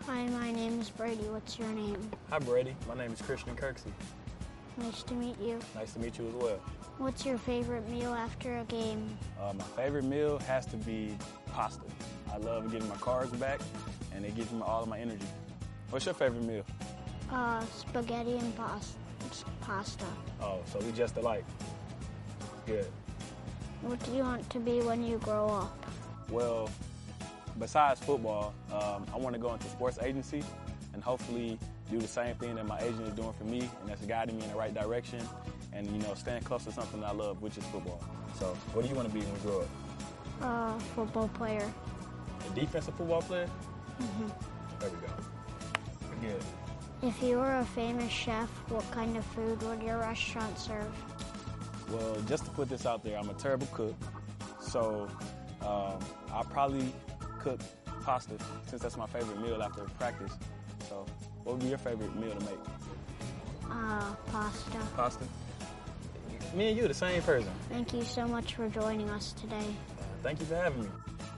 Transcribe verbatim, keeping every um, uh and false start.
Hi, my name is Brady. What's your name? Hi, Brady. My name is Christian Kirksey. Nice to meet you. Nice to meet you as well. What's your favorite meal after a game? Uh, my favorite meal has to be pasta. I love getting my carbs back, and it gives me all of my energy. What's your favorite meal? Uh, spaghetti and pas- pasta. Oh, so we just alike. Good. What do you want to be when you grow up? Well, besides football, um, I want to go into sports agency and hopefully do the same thing that my agent is doing for me, and that's guiding me in the right direction, and you know, staying close to something that I love, which is football. So, what do you want to be when you grow up? Uh, football player. A defensive football player? Mm-hmm. There we go. Good. If you were a famous chef, what kind of food would your restaurant serve? Well, just to put this out there, I'm a terrible cook, so um, I'll probably cook pasta since that's my favorite meal after practice. So, what would be your favorite meal to make? Uh, pasta. Pasta? Me and you, the same person. Thank you so much for joining us today. Thank you for having me.